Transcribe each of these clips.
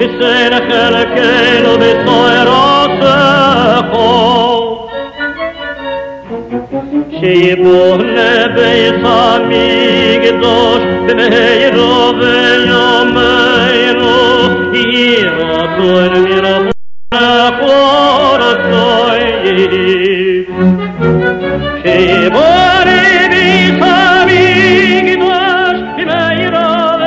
Sen חלקנו בסוירוסך שיבונה בית המקדוש במהירו ויומנו ירצון מרחונה חורצוי שיבונה בית המקדוש במהירו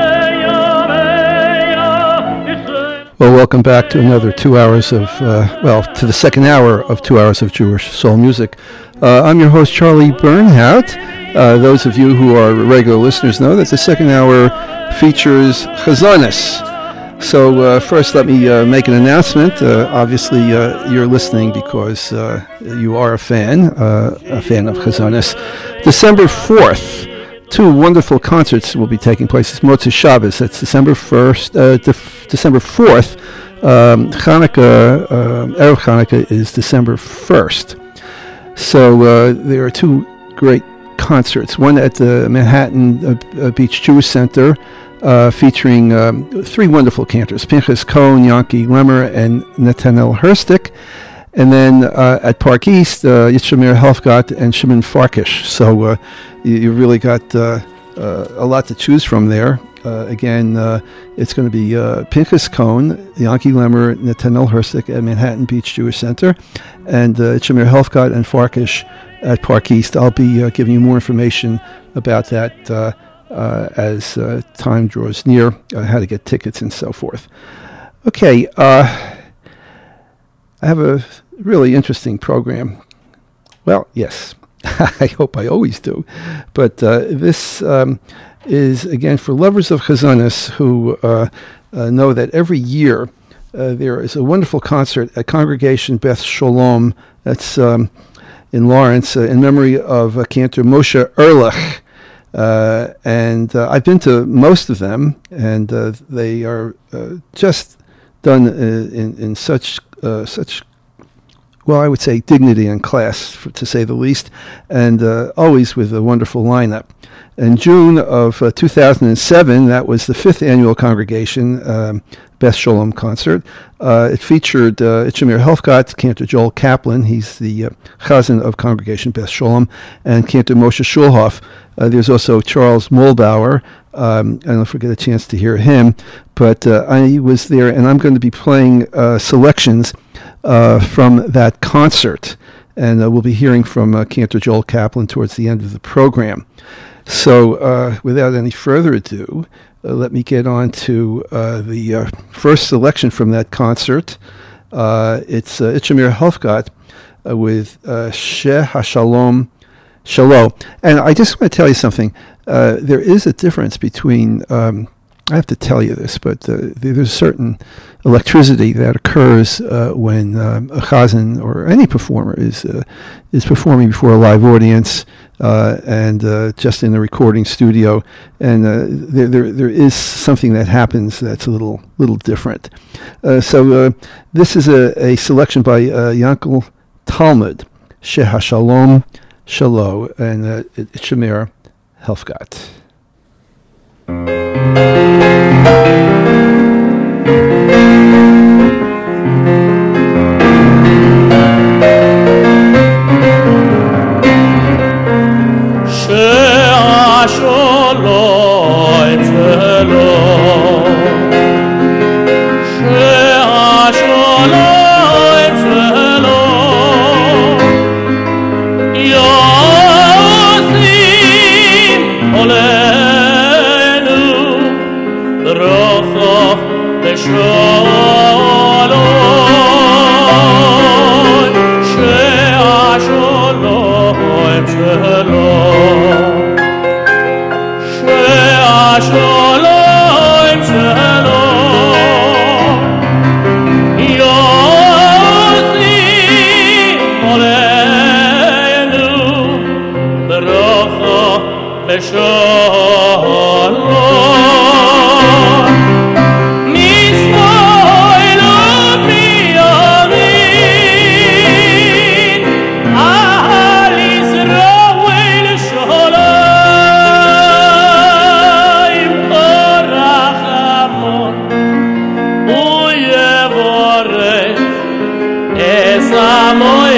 Well, welcome back to another 2 hours of, to the second hour of 2 hours of Jewish soul music. I'm your host, Charlie Bernhardt. Those of you who are regular listeners know that the second hour features Chazanis. So first, let me make an announcement. Obviously, you're listening because you are a fan of Chazanis. December 4th, two wonderful concerts will be taking place. It's Motzei Shabbos. That's December 4th. Hanukkah, Erev Hanukkah is December 1st. So there are two great concerts. One at the Manhattan Beach Jewish Center, featuring three wonderful cantors: Pinchas Cohen, Yanki Lemmer, and Netanel Herstik. And then at Park East, Yitzhamir Helfgott and Shimon Farkish. So you really got a lot to choose from there. Again, it's going to be Pinchas Cohen, Yanki Lemmer, Netanel Herstik at Manhattan Beach Jewish Center, and Yitzhamir Helfgott and Farkish at Park East. I'll be giving you more information about that as time draws near, how to get tickets and so forth. Okay, I have a really interesting program. Well, yes, I hope I always do. But this is, again, for lovers of Chazanis who know that every year there is a wonderful concert at Congregation Beth Shalom, that's in Lawrence, in memory of Cantor Moshe Erlich. And I've been to most of them, and they are just done in such, well, I would say dignity and class, to say the least, and always with a wonderful lineup. In June of 2007, that was the 5th annual Congregation Beth Shalom concert. It featured Yitzhamir Helfgott, Cantor Joel Kaplan, he's the chazan of Congregation Beth Shalom, and Cantor Moshe Schulhoff. There's also Charles Molbauer. I don't know if we get a chance to hear him, but I was there, and I'm going to be playing selections from that concert, and we'll be hearing from Cantor Joel Kaplan towards the end of the program. So without any further ado, let me get on to the first selection from that concert. It's Yitzhamir Helfgott with Sheh HaShalom Shalom. And I just want to tell you something. There is a difference between, I have to tell you this, but there's certain electricity that occurs when a chazan or any performer is performing before a live audience and just in the recording studio. And there is something that happens that's a little different. So this is a selection by Yankel Talmud, Sheh HaShalom Shalom, and Yitzhamir Helfgott. Mitzvah amoy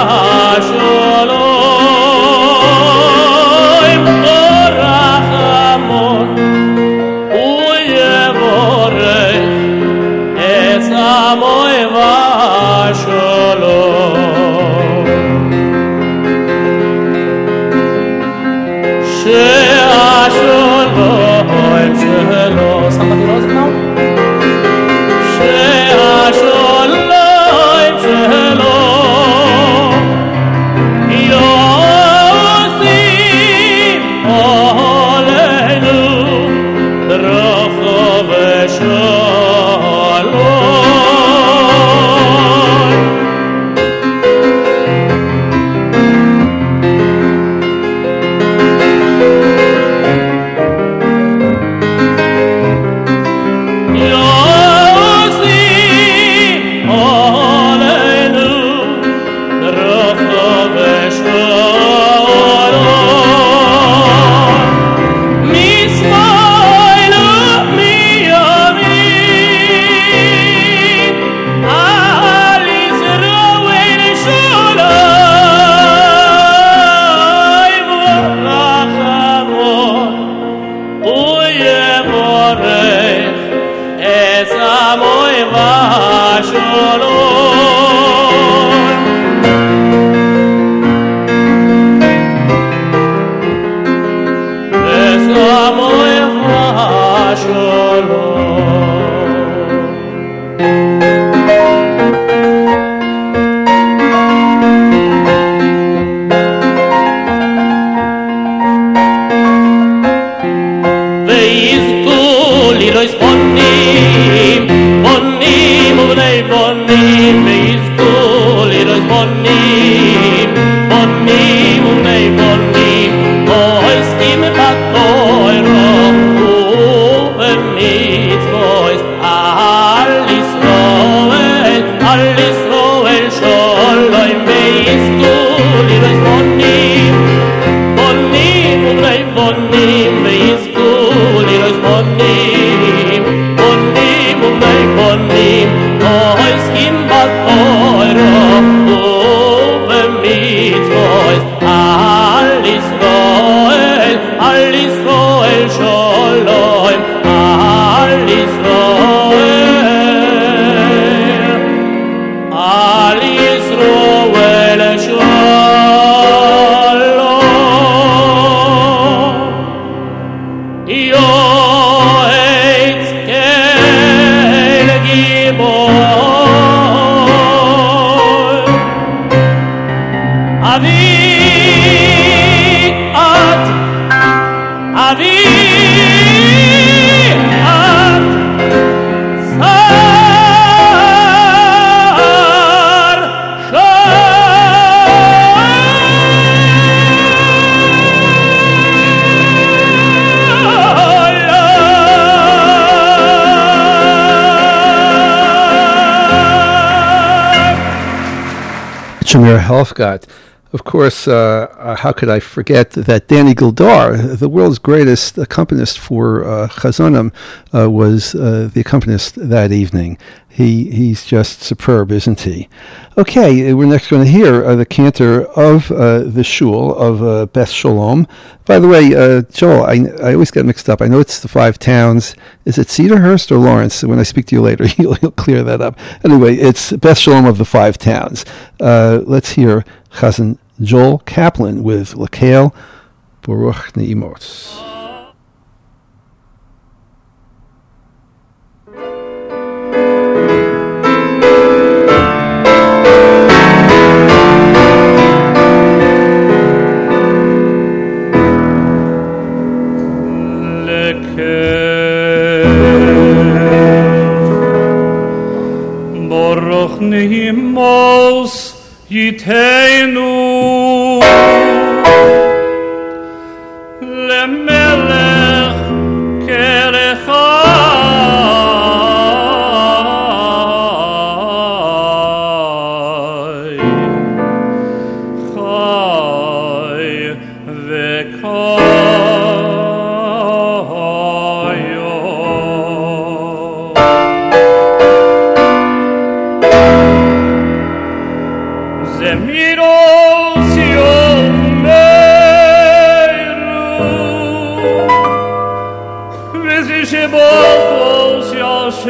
vasholom orachamon uyevorei es amoy vasholom she'asholom shelo somebody knows it now she'asholom shelo yosim oleinu bracha v'shalom yosim oleinu bracha v'shalom mismoil u'miyamin al Yisroel shalom v'rachamon u'yevorech es amoy vasholom es amoy vasholom ויזכו לירויס בונים, בונים ובני בונים, ויזכו לירויס בונים, בונים ובני בונים, עוסקים בתורה ובמצוות, על ישראל שלום, ויזכו לירויס בונים, בונים ובני בונים, ויזכו לירויס בונים, בונים ובני בונים, עוסקים בתורה ובמצוות, על ישראל שלום, על ישראל, על ישראל שלום. יועץ כן גיבור, אבי את, אבי את, שר Shamir Helfgott. Of course, how could I forget that Danny Gildar, the world's greatest accompanist for chazonim, was the accompanist that evening. He's just superb, isn't he? Okay, we're next going to hear the cantor of the shul of Beth Shalom. By the way, Joel, I always get mixed up. I know it's the Five Towns. Is it Cedarhurst or Lawrence? When I speak to you later, you'll clear that up. Anyway, it's Beth Shalom of the Five Towns. Let's hear Chazan Joel Kaplan with Lakel Baruch Ne'imos. Baruch Ne'imos Yiteinu Lemelech Kerechai Chai Vekayo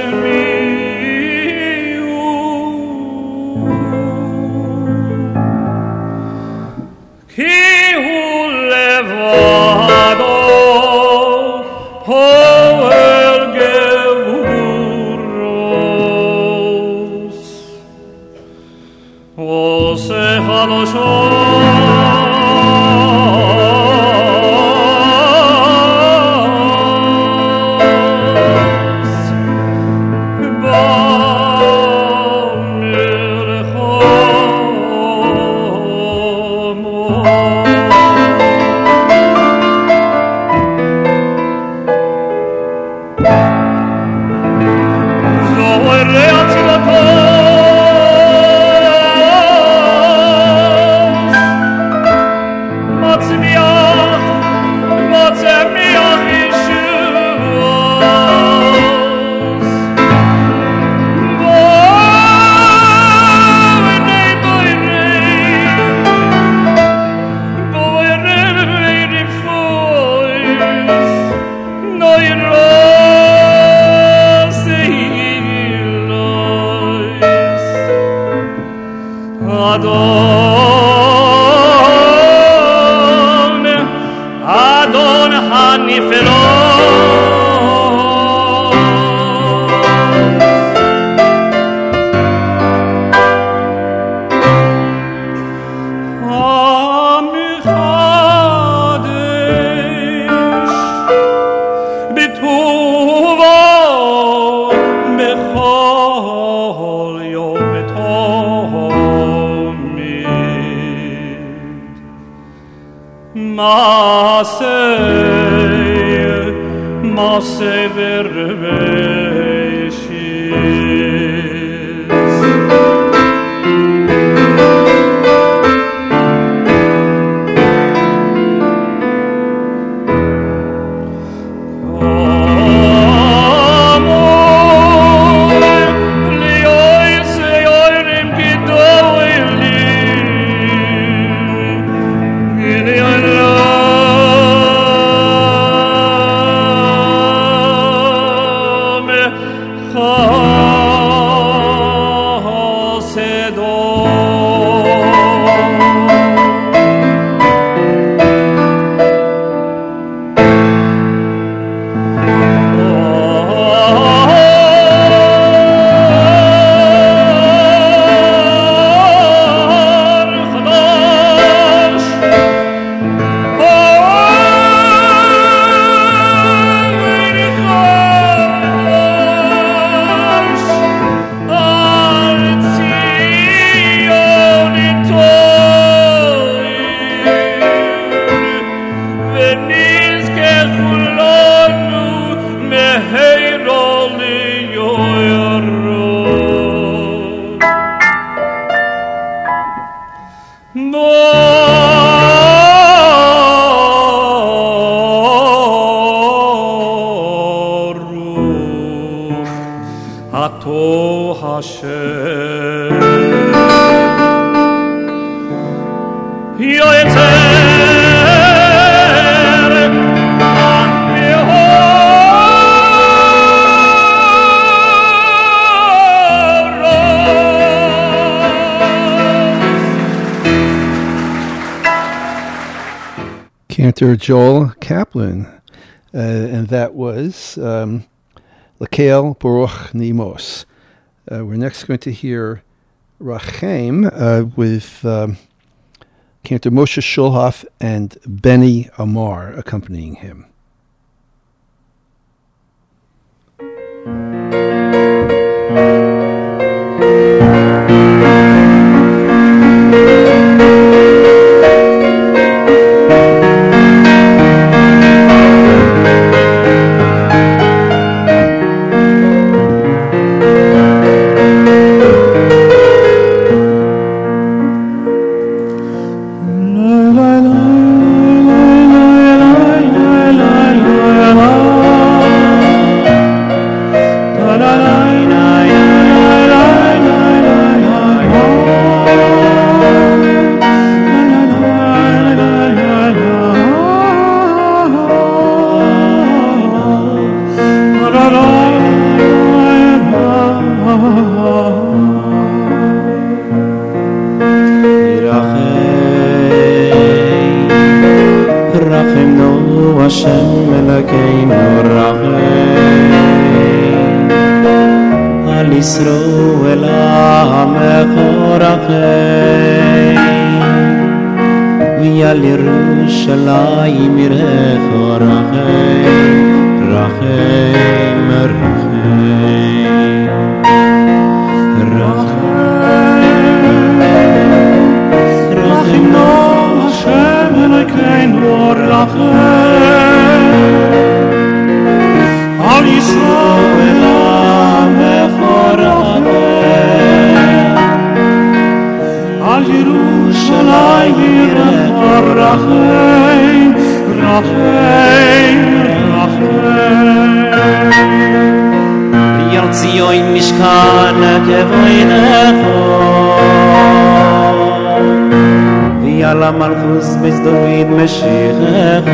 Cantor Joel Kaplan, and that was Lakel Baruch Nimos. We're next going to hear Rachem with Cantor Moshe Shulhoff and Benny Amar accompanying him. La la la la la la la la. ישראל עמך רחם ועל ירושלים עירך רחם רחם רחם השם אלוקינו רחם על ישראל עמך רחם על ירושלים עירך רחם רחם יל ציון משכן כבודך ויל המלכות בית דוד משיחך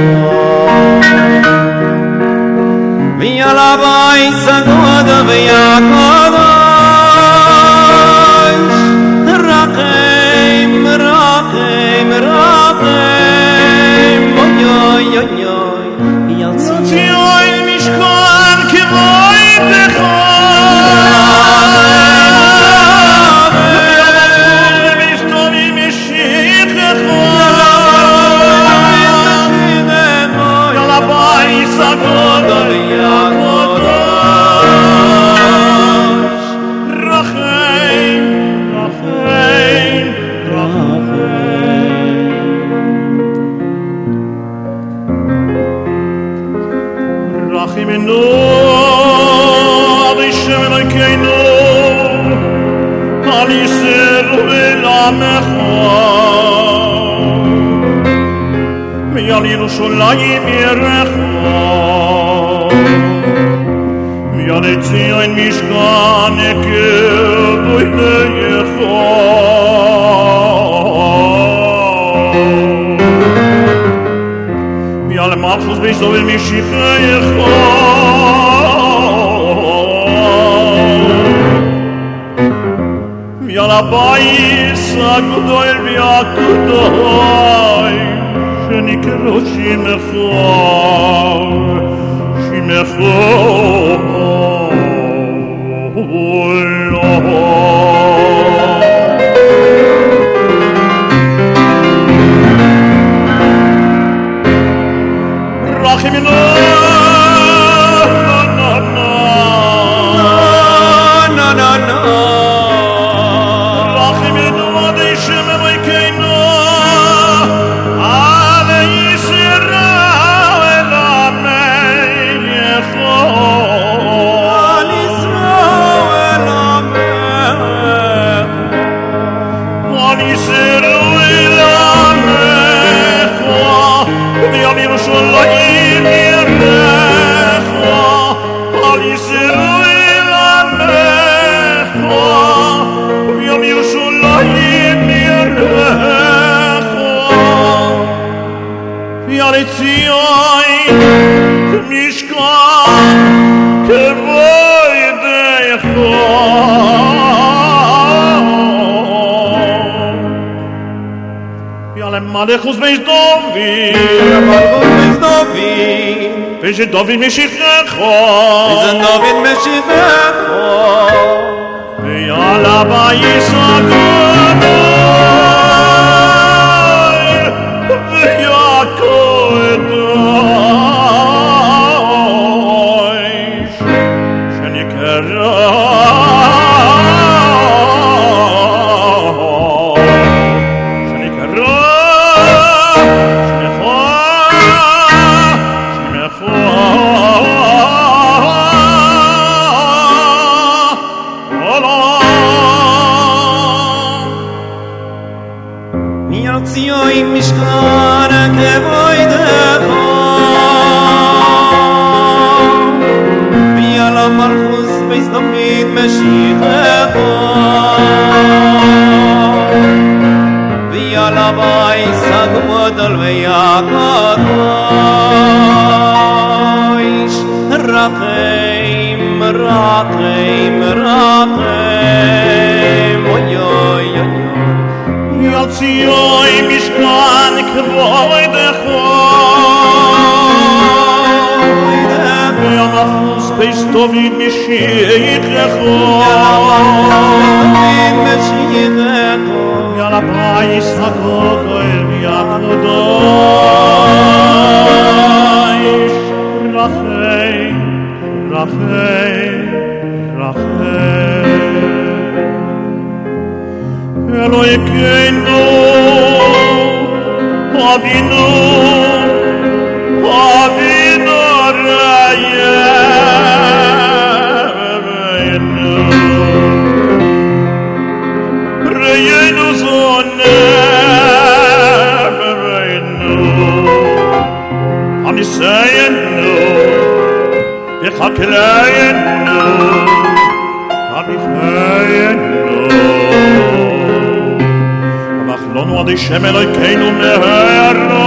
ויל הבית סגוד ויקדש רחם רחם רחם אוי אוי אוי יל ציון משכן כבודך ועל ירושלים עירך ועל ציון משכן כבודך ועל המלכות בית דוד משיחך ועל הבית הגדול והקדוש שנקרא שמך רחמנו מלכות בית דוד ושדוד משיחך ועל הבית הגדול והקדוש שנקרא Kvoidech, Peistovin Mishiach Yala Pais HaKotel V'Yakodosh Rachei, Rachei, Rachei Eloheinu Avinu Avinu Reyenu Zonem Reyenu Amisayenu V'chakrayenu Amichayenu V'achlonu ad Hashem Elokeinu mehera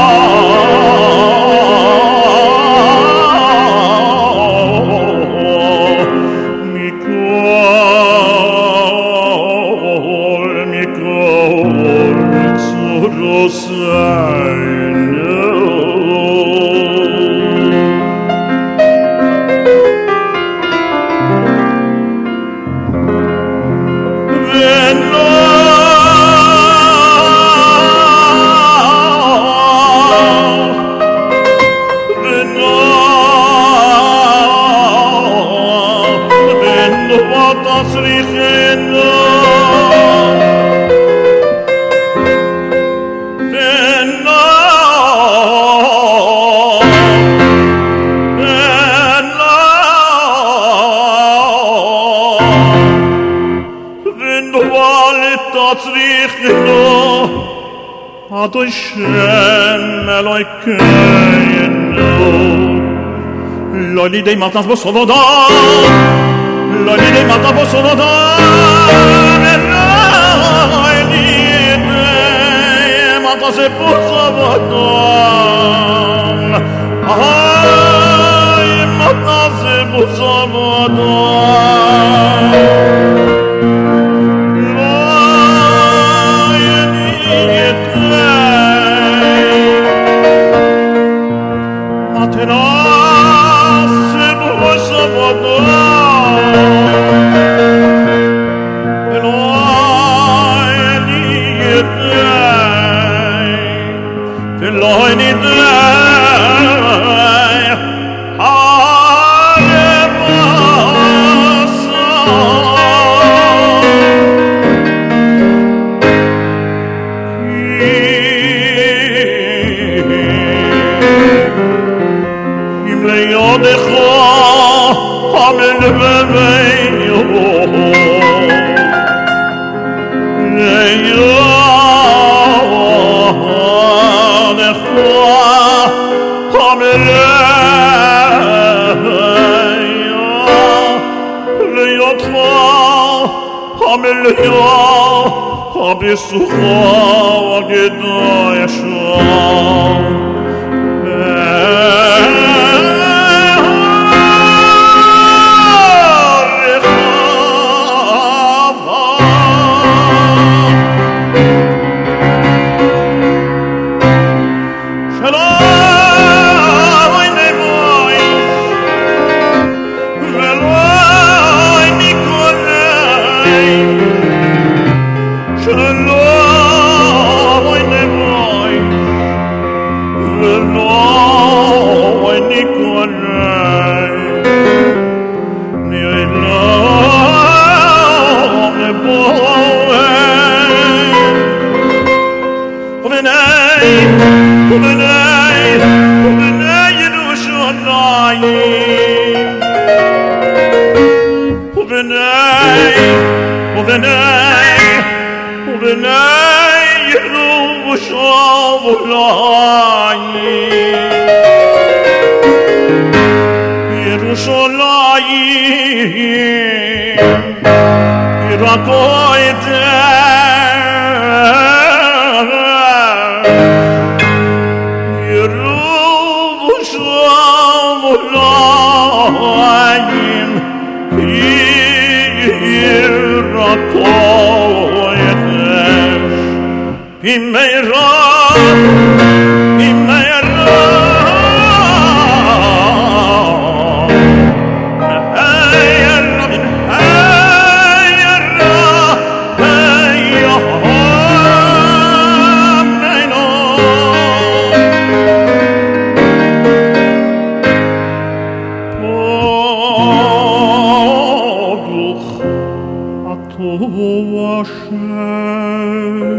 Hashem Elokeinu Lo lidei matas b'sovodam Lo lidei matas b'sovodam Lo lidei matas b'sovodam Ay, matas b'sovodam טוב השם.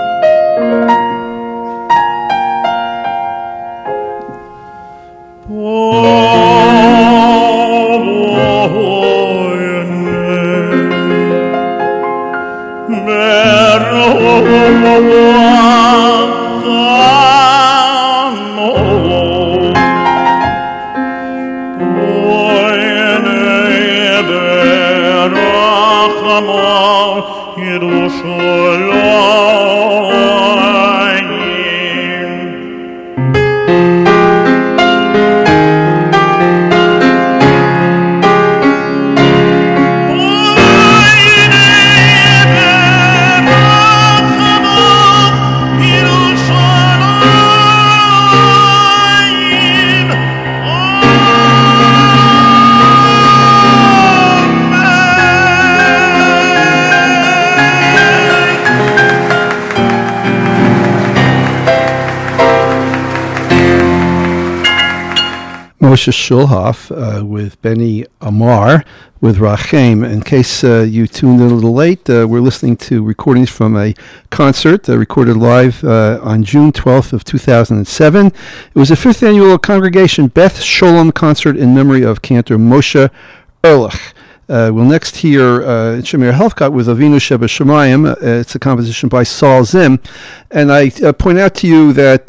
Moshe Shulhoff with Benny Amar with Rachem. In case you tuned in a little late, we're listening to recordings from a concert recorded live on June 12th of 2007. It was the 5th annual Congregation Beth Sholom concert in memory of cantor Moshe Ehrlich. We'll next hear Shamir Helfgott with Avinu Sheba Shemayim. It's a composition by Saul Zim. And I point out to you that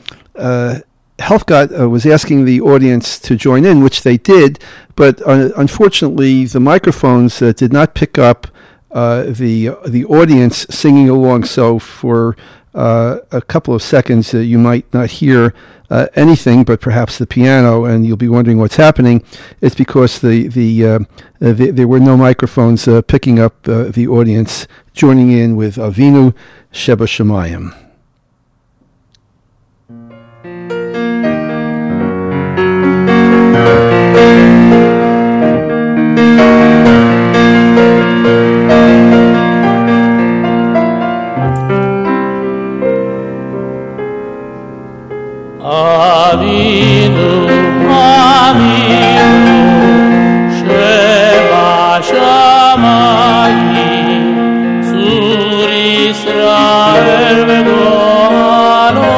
Helfgott was asking the audience to join in, which they did, but unfortunately the microphones did not pick up the audience singing along. So for a couple of seconds you might not hear anything but perhaps the piano, and you'll be wondering what's happening. It's because there were no microphones picking up the audience joining in with Avinu Sheba Shemayim. Avinu, Avinu, Sheba Shamayim, Tzur Yisrael v'Goalo.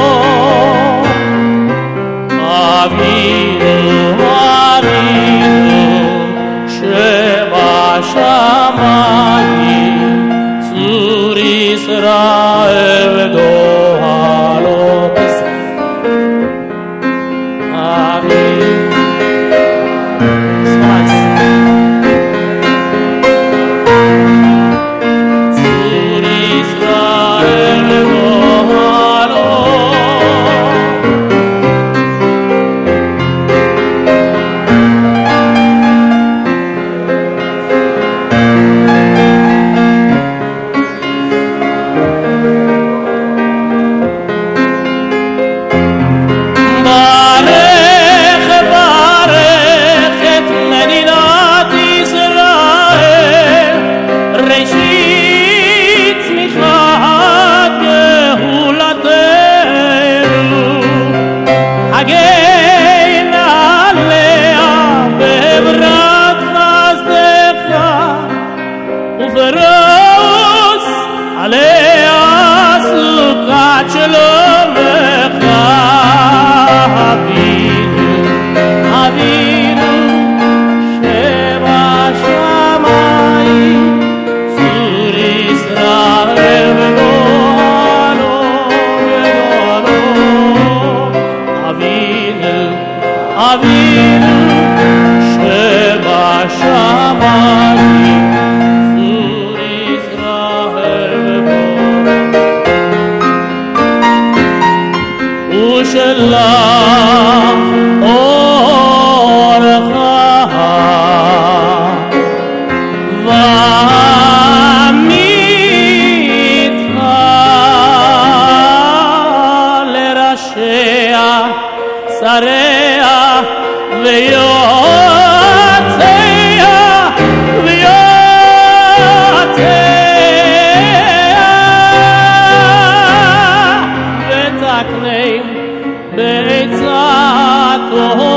Avinu, Avinu, Sheba Shamayim, Tzur Yisrael v'Goalo.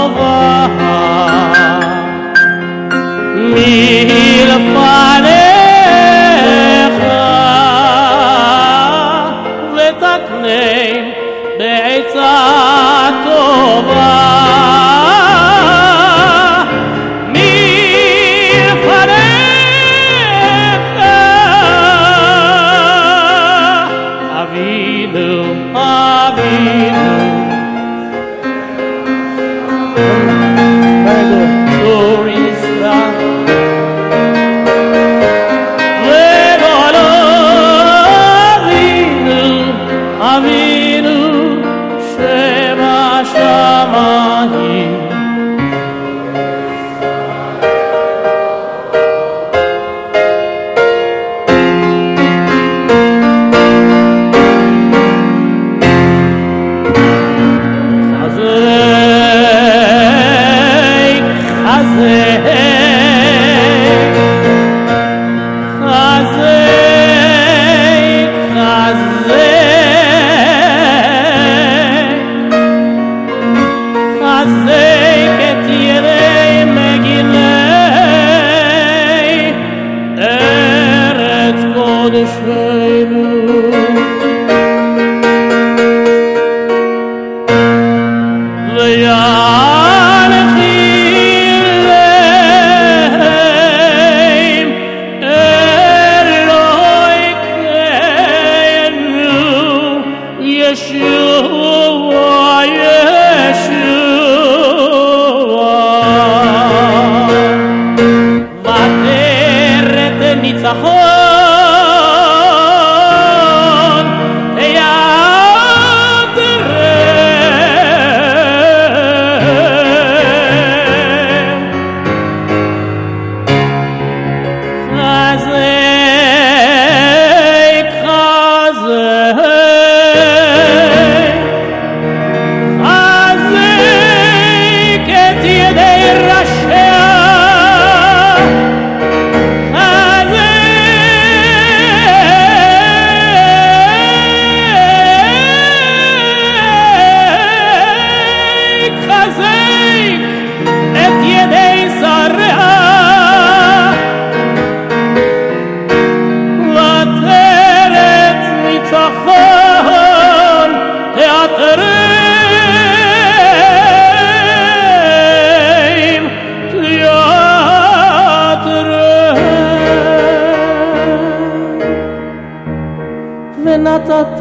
Mil fane ונתת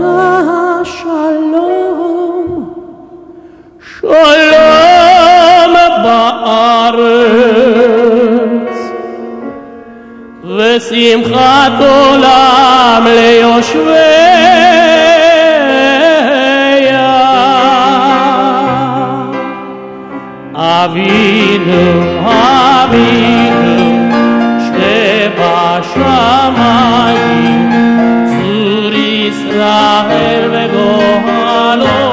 שלום, שלום בארץ, ושמחת עולם ליושביה. אבינו, אבינו, שבשמיים, צור ישראל וגואלו.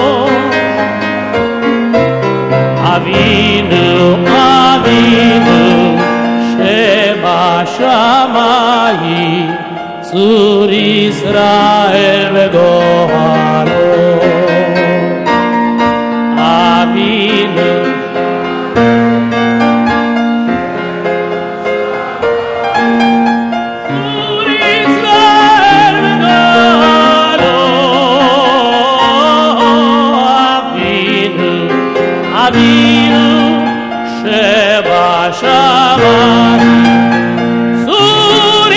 אבינו, אבינו, שבשמיים, צור ישראל וגואלו. אבינו, אבינו שבשמיים, צור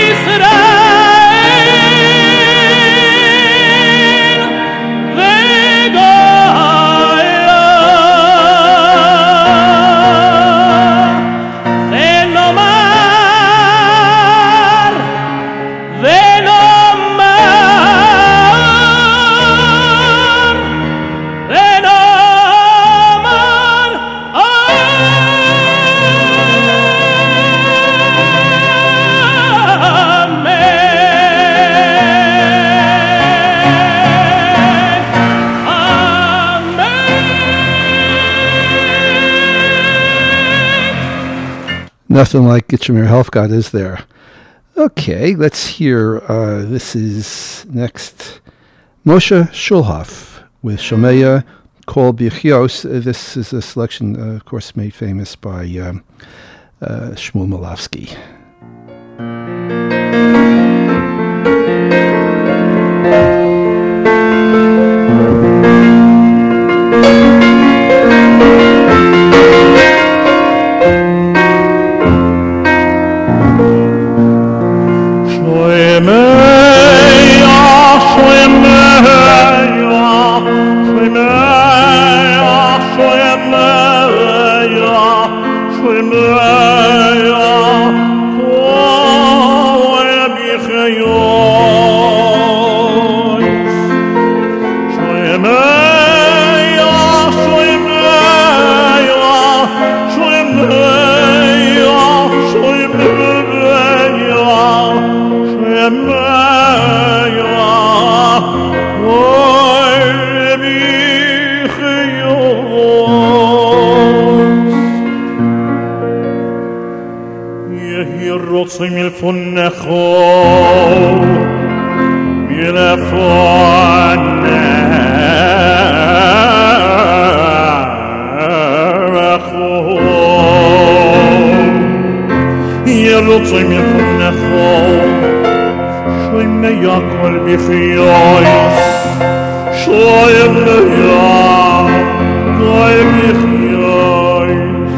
ישראל וגואלו. ונאמר Nothing like Gitchemer Helfgott, is there? Okay, let's hear. This is next Moshe Shulhoff with Shomeya Kol B'chios. This is a selection, of course, made famous by Shmuel Malofsky. Shoy מכל בחייס שוים לים כל בחייס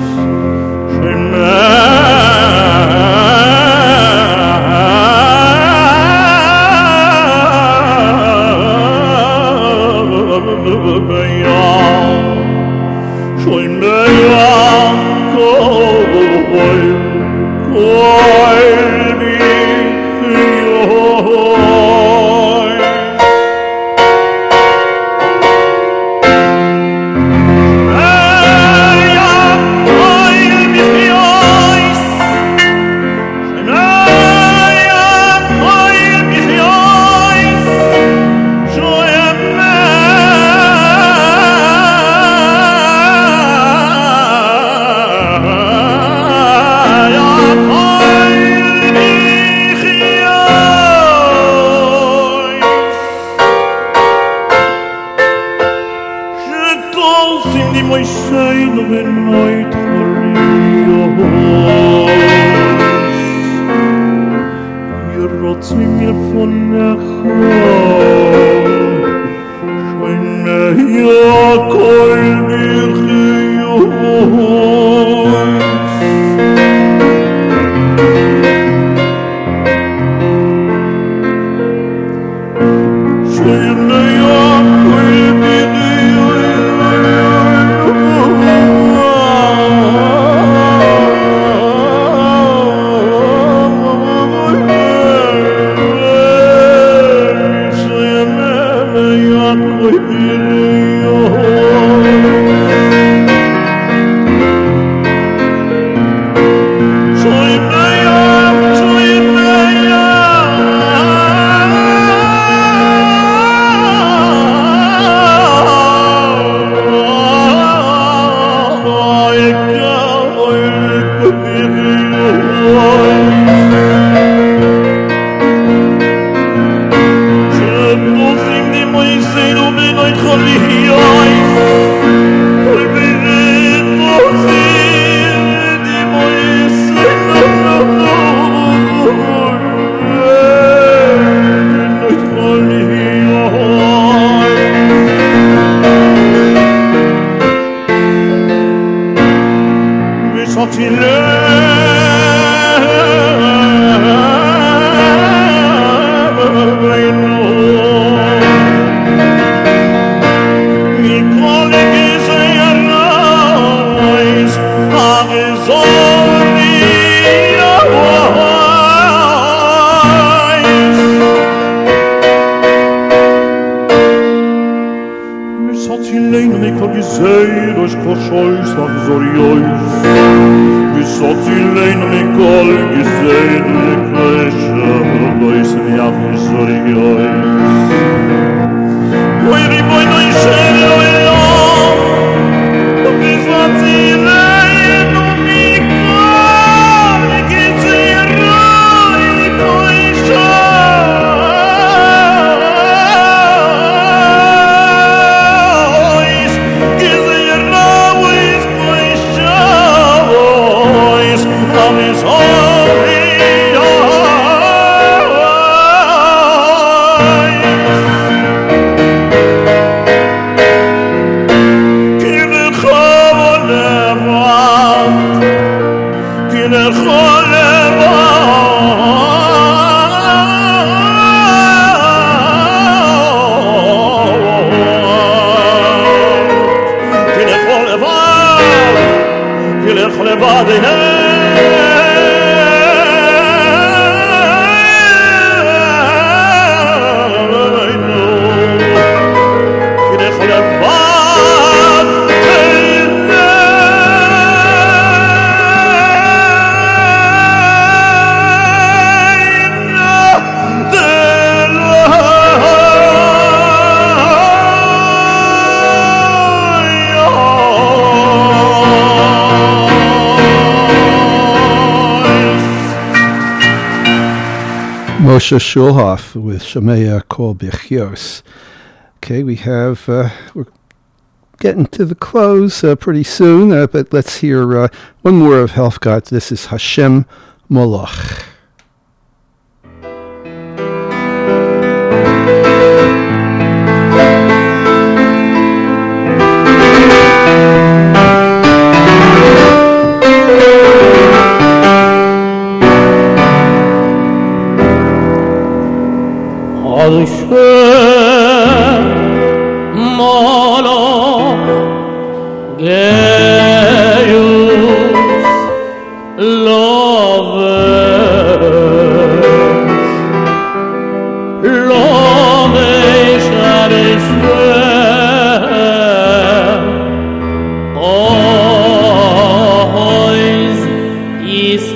Moshe Schulhoff with Shemaya Kol B'chios. Okay, we're getting to the close pretty soon, but let's hear one more of Helfgott. This is Hashem Moloch. schön Moloch Gaius Lovesh are schön Ois is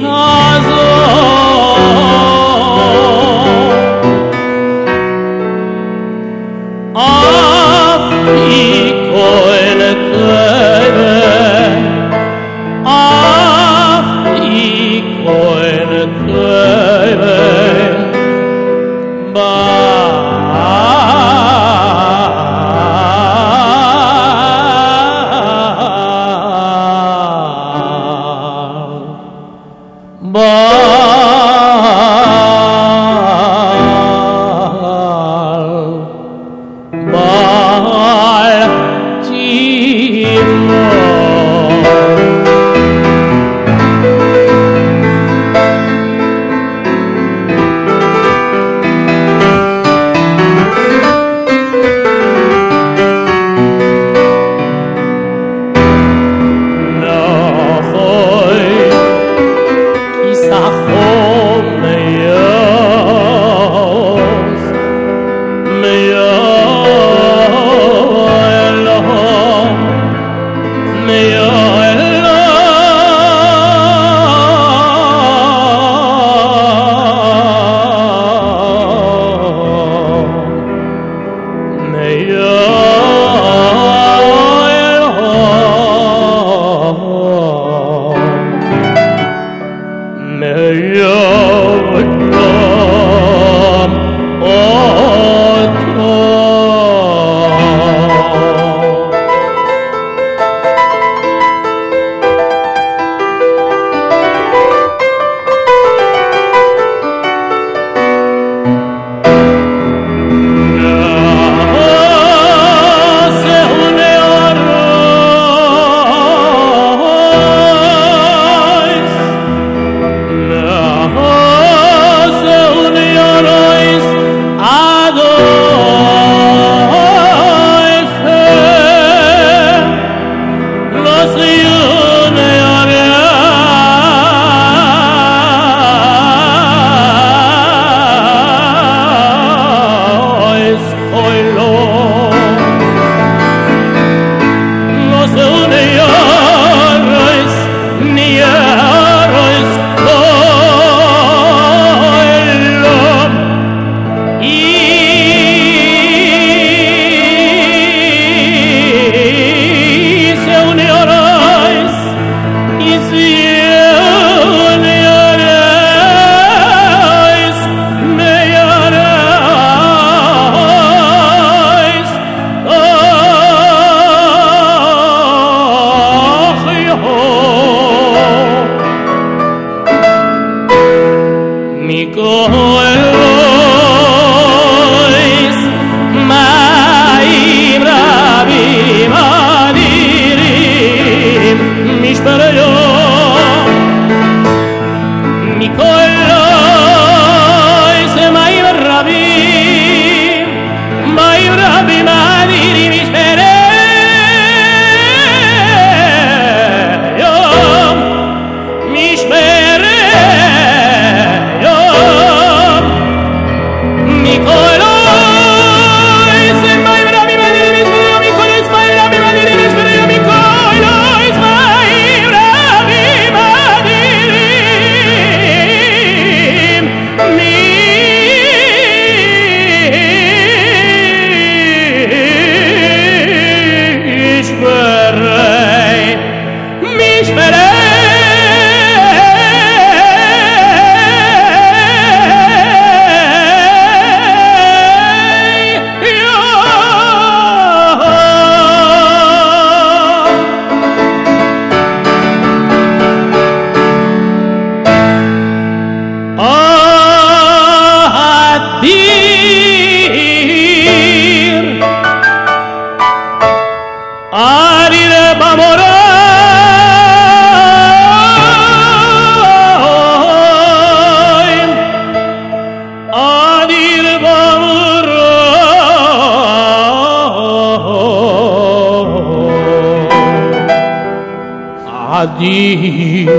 Adir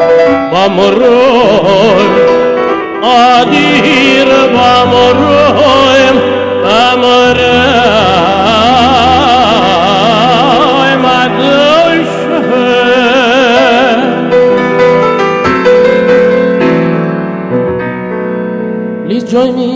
Bamoroim Adir Bamoroim Bamoroim Adoshem Please join me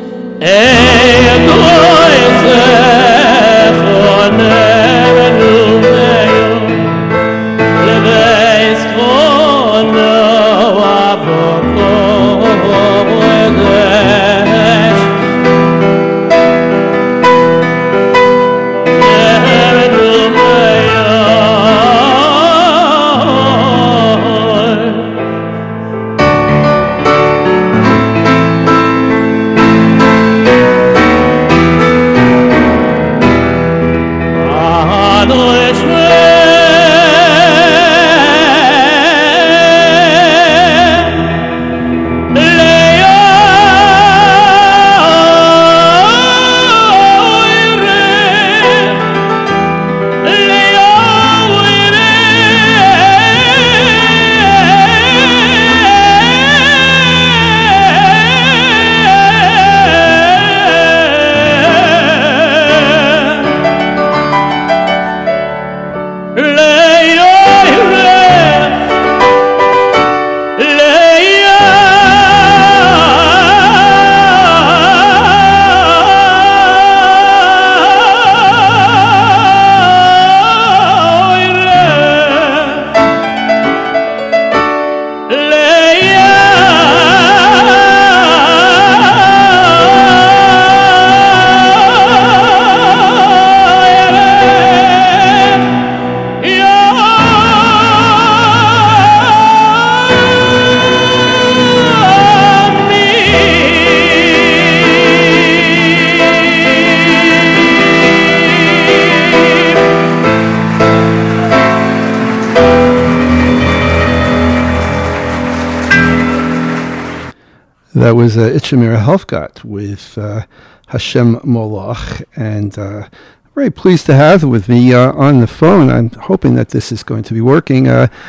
That was Itchamir Helfgott with Hashem Moloch, and very pleased to have with me on the phone. I'm hoping that this is going to be working.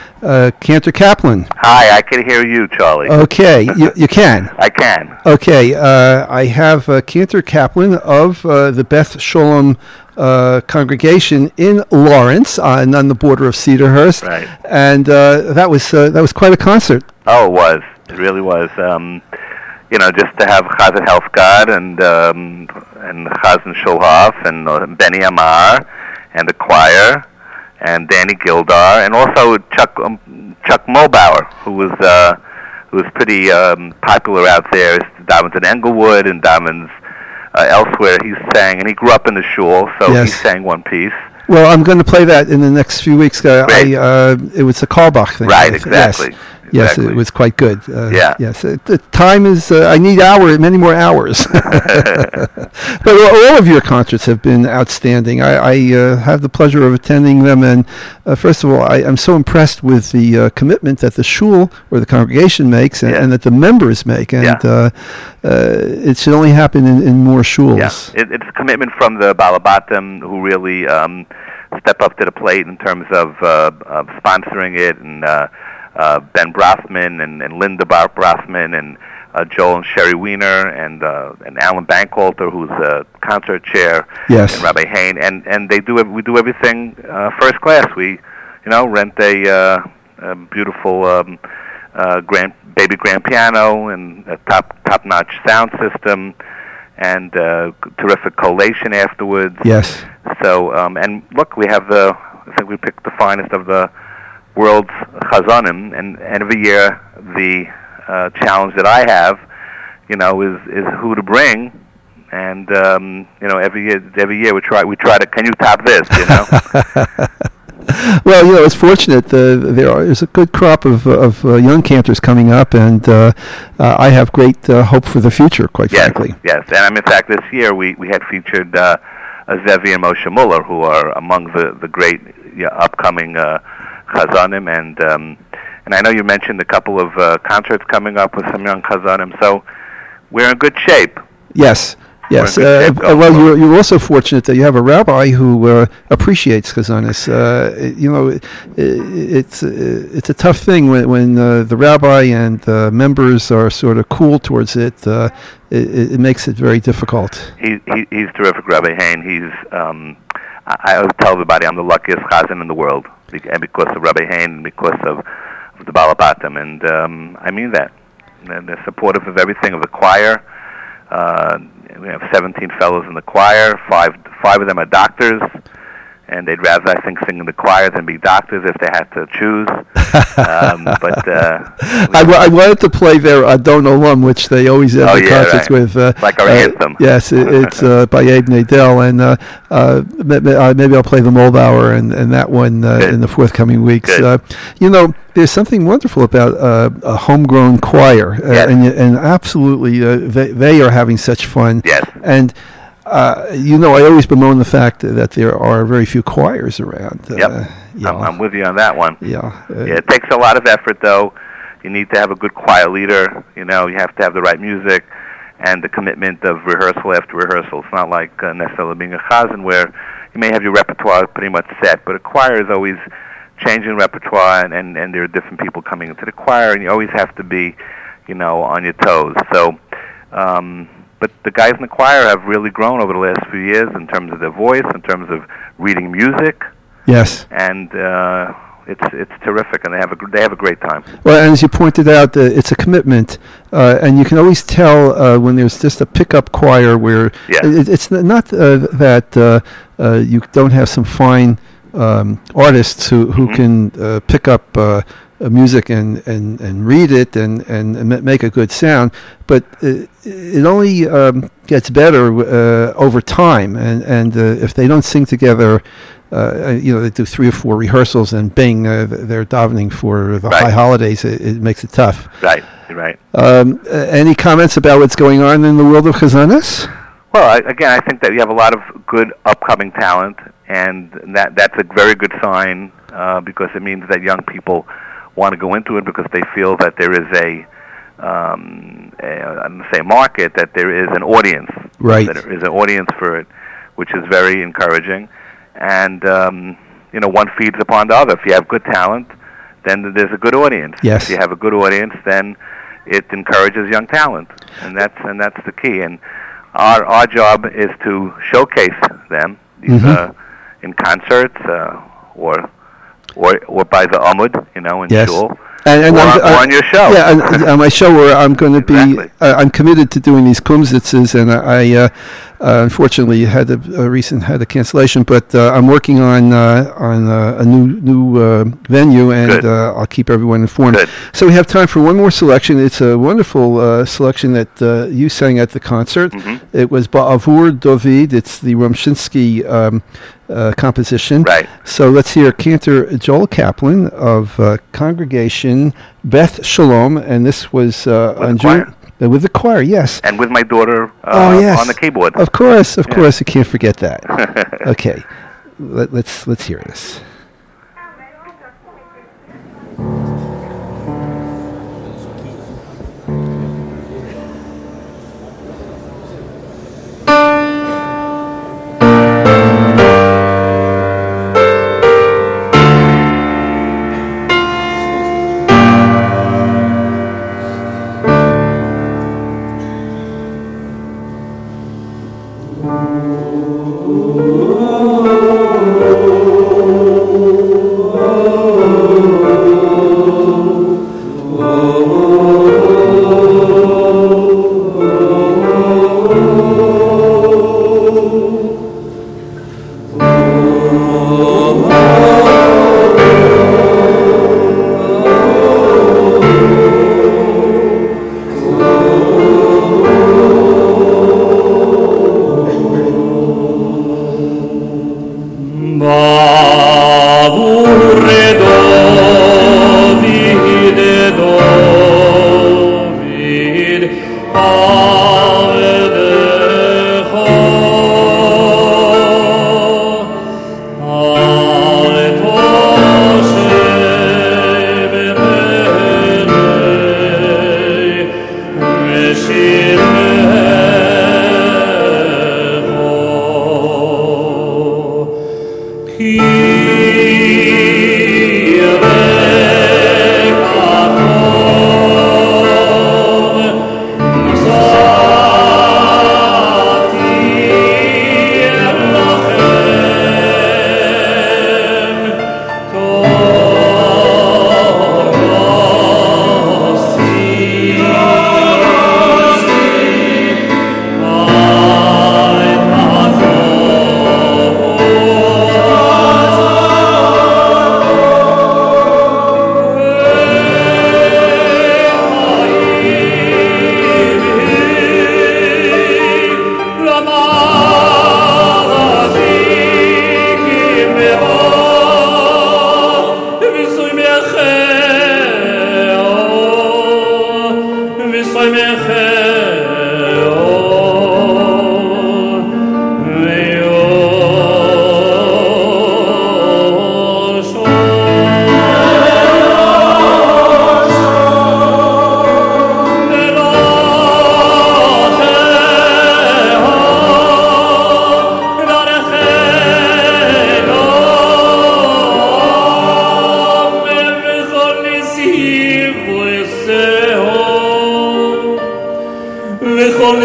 Cantor Kaplan. Hi, I can hear you, Charlie. Okay, you can. I can. Okay, I have Cantor Kaplan of the Beth Sholom congregation in Lawrence, and on the border of Cedarhurst. Right. And that was quite a concert. Oh, it was. It really was. Just to have Chazan Helfgott and Chazan Shulhoff and Benny Amar and the choir and Danny Gildar and also Chuck Mulbauer, who was pretty popular out there. Davins in Englewood and Davins elsewhere. He sang, and he grew up in the shul, so Yes. he sang one piece. Well, I'm going to play that in the next few weeks. Great. It was a Karlbach thing. Right, exactly. Yes. Yes, Exactly. it was quite good. Yeah. Yes, the time is. I need many more hours. But all of your concerts have been outstanding. I have the pleasure of attending them, and first of all, I'm so impressed with the commitment that the shul or the congregation makes, and that the members make, and it should only happen in more shuls. Yeah, it's a commitment from the Balabatim, who really step up to the plate in terms of sponsoring it, and Ben Brafman and Linda Brafman and Joel and Sherry Weiner and Alan Bankhalter, who's a concert chair, Yes. and Rabbi Hain, and we do everything first class. We rent a beautiful baby grand piano and a top-notch sound system and terrific collation afterwards. Yes. So and look, we have I think we picked the finest of the world's chazanim, and every year the challenge that I have, is who to bring, and every year we try to. Can you top this? Well, it's fortunate. There's a good crop of young cantors coming up, and I have great hope for the future, quite frankly. Yes, and in fact, this year we had featured Zevi and Moshe Muller, who are among the great upcoming chazanim, and I know you mentioned a couple of concerts coming up with some young chazanim, so we're in good shape. Yes. Yes. We're in good shape going Well, forward. you're also fortunate that you have a rabbi who appreciates chazanis. It's a tough thing when the rabbi and the members are sort of cool towards it. It makes it very difficult. He's terrific, Rabbi Hain. I always tell everybody I'm the luckiest chazan in the world, and because of Rabbi Hain and because of the Balabatim, and I mean that. And they're supportive of everything, of the choir. We have 17 fellows in the choir. Five of them are doctors, and they'd rather, I think, sing in the choir than be doctors if they had to choose. I wanted to play their Adon Olam, which they always have the concerts with. Like our anthem. Yes, it's by Abe Nadel, and maybe I'll play the Moldauer and that one in the forthcoming weeks. There's something wonderful about a homegrown choir, Yes. and absolutely they are having such fun. Yes. And I always bemoan the fact that there are very few choirs around. Yep. I'm with you on that one. Yeah. It takes a lot of effort, though. You need to have a good choir leader. You have to have the right music and the commitment of rehearsal after rehearsal. It's not like necessarily being a chazan where you may have your repertoire pretty much set, but a choir is always changing repertoire, and there are different people coming into the choir, and you always have to be, on your toes. So, but the guys in the choir have really grown over the last few years in terms of their voice, in terms of reading music. Yes. And it's terrific, and they have a great time. Well, and as you pointed out, it's a commitment, and you can always tell when there's just a pickup choir where it's not that you don't have some fine artists who can pick up music and read it and make a good sound, but it only gets better over time, and if they don't sing together, they do 3 or 4 rehearsals and bing, they're davening for the high holidays. It makes it tough. Right. Any comments about what's going on in the world of chazanas? Well, I think that you have a lot of good upcoming talent, and that's a very good sign because it means that young people want to go into it because they feel that there is a market, that there is an audience. Right. That there is an audience for it, which is very encouraging. And, one feeds upon the other. If you have good talent, then there's a good audience. Yes. If you have a good audience, then it encourages young talent, and that's the key. And our job is to showcase them in concerts or by the Amud, in shul. And on your show. Yeah, on my show where I'm going to be, I'm committed to doing these kumsitzes, and I unfortunately had a cancellation, but I'm working on a new venue, and I'll keep everyone informed. Good. So we have time for one more selection. It's a wonderful selection that you sang at the concert. Mm-hmm. It was Ba'avur David. It's the Rumshinsky composition. Right. So let's hear Cantor Joel Kaplan of Congregation Beth Shalom, and this was on June. With the choir, yes. And with my daughter yes. on the keyboard. Of course, you can't forget that. Okay, let's hear this.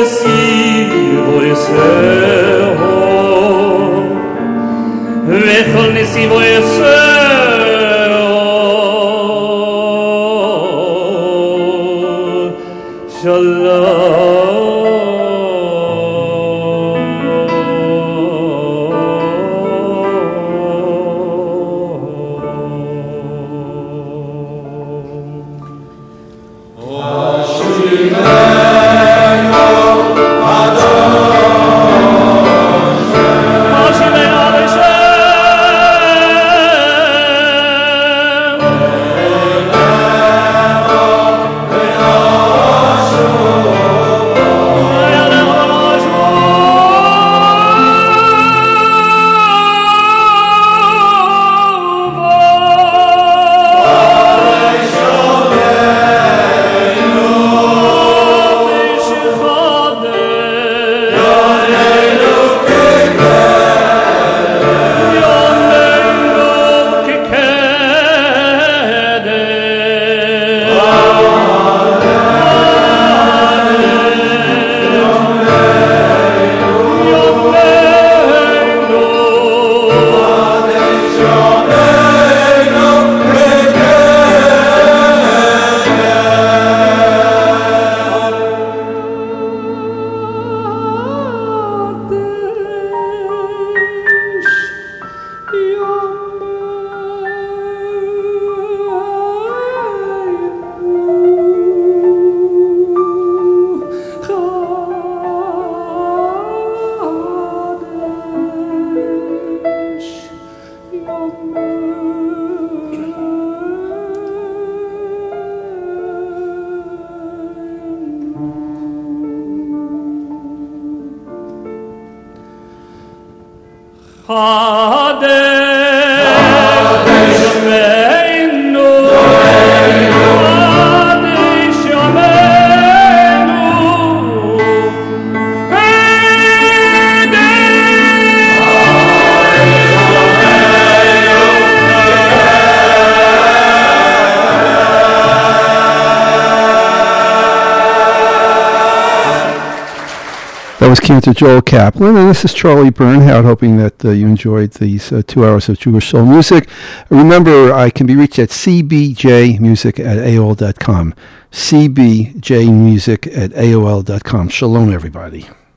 נסיבו יסהו וכל נסיבו יסהו That was Cantor Joel Kaplan, and this is Charlie Bernhardt, hoping that you enjoyed these 2 hours of Jewish soul music. Remember, I can be reached at cbjmusic@aol.com, cbjmusic@aol.com. Shalom, everybody.